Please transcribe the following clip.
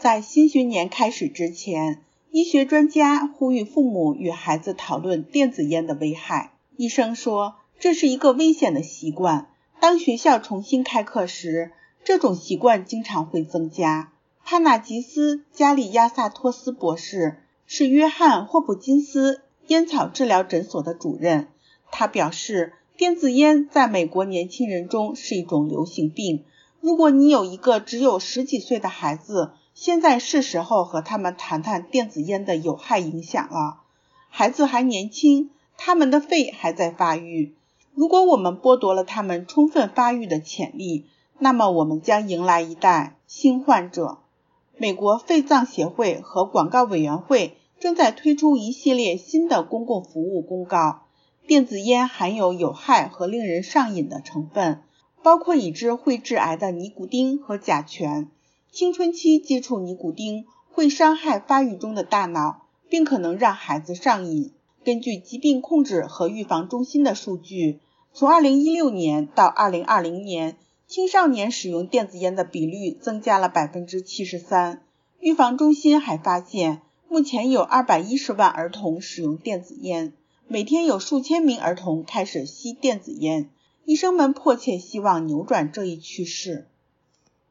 在新学年开始之前，医学专家呼吁父母与孩子讨论电子烟的危害。医生说，这是一个危险的习惯。当学校重新开课时，这种习惯经常会增加。帕纳吉斯·加利亚萨托斯博士是约翰·霍普金斯烟草治疗诊所的主任。他表示，电子烟在美国年轻人中是一种流行病。如果你有一个只有10几岁的孩子，现在是时候和他们谈谈电子烟的有害影响了。孩子还年轻，他们的肺还在发育。如果我们剥夺了他们充分发育的潜力，那么我们将迎来一代新患者。美国肺脏协会和广告委员会正在推出一系列新的公共服务公告。电子烟含有有害和令人上瘾的成分，包括已知会致癌的尼古丁和甲醛。青春期接触尼古丁会伤害发育中的大脑，并可能让孩子上瘾。根据疾病控制和预防中心的数据，从2016年到2020年，青少年使用电子烟的比率增加了 73%。预防中心还发现，目前有210万儿童使用电子烟，每天有数千名儿童开始吸电子烟。医生们迫切希望扭转这一趋势。